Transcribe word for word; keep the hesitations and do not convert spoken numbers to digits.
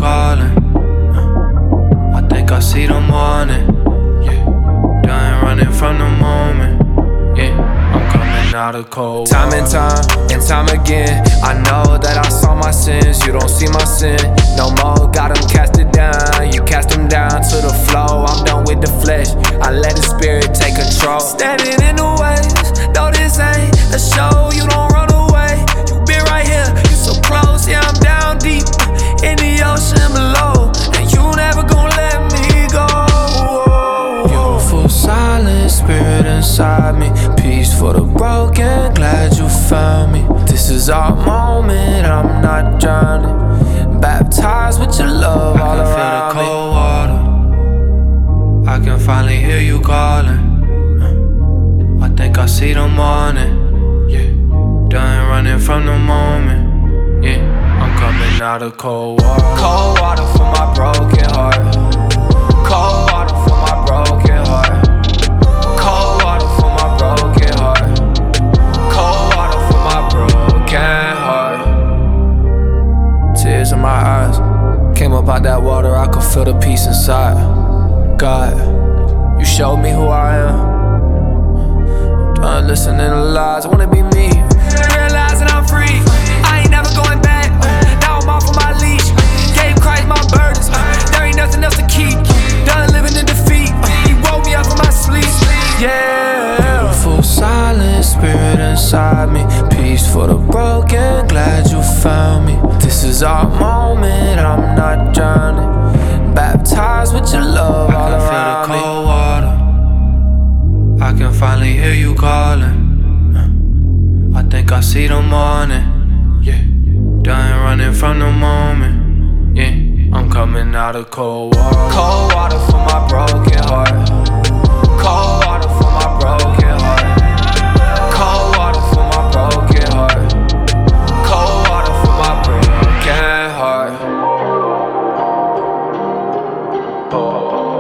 calling. uh, I think I see the morning. Yeah, done running from the moment. Yeah, I'm coming out of cold water. Time and time and time again, I know that I saw my sins. You don't see my sin no more. Got them cast it down. You cast them down to the flow. I'm done with the flesh. I let the spirit take control. Standing in the waves, no, this ain't a show. You don't run away. You been right here. You so close. Yeah, I'm down deep in the ocean below, and you never gonna let me go. Beautiful silent spirit inside me. Peace for the broken. Glad you found me. This is our moment. I'm not drowning. Baptized with your love all around me. I can feel the cold water. I can finally hear you calling. uh, I think I see the morning. Yeah, done running from the moment. Yeah, I'm coming out of cold water. Cold water for my broken heart. Cold water for my broken heart. Cold water for my broken heart. Cold water for my broken heart. Tears in my eyes. Came up out that water, I could feel the peace inside. God, you showed me who I am. Done listening to lies, I wanna be me. Realizing I'm free, I ain't never going back. Now I'm off of my leash. Gave Christ my burdens, there ain't nothing else to keep. Done living in defeat, he woke me up from my sleep. Yeah, beautiful silent spirit inside me. Peace for the broken, glad you found me. This is our moment, I'm not drowning. Baptized with your love all around me. I can feel the cold water. I can finally hear you calling. uh, I think I see the morning. Yeah, done running from the moment. Yeah, I'm coming out of cold water. Cold water for my broken heart. Cold water for my broken heart. Cold water for my broken heart. Cold water for my broken heart. Oh.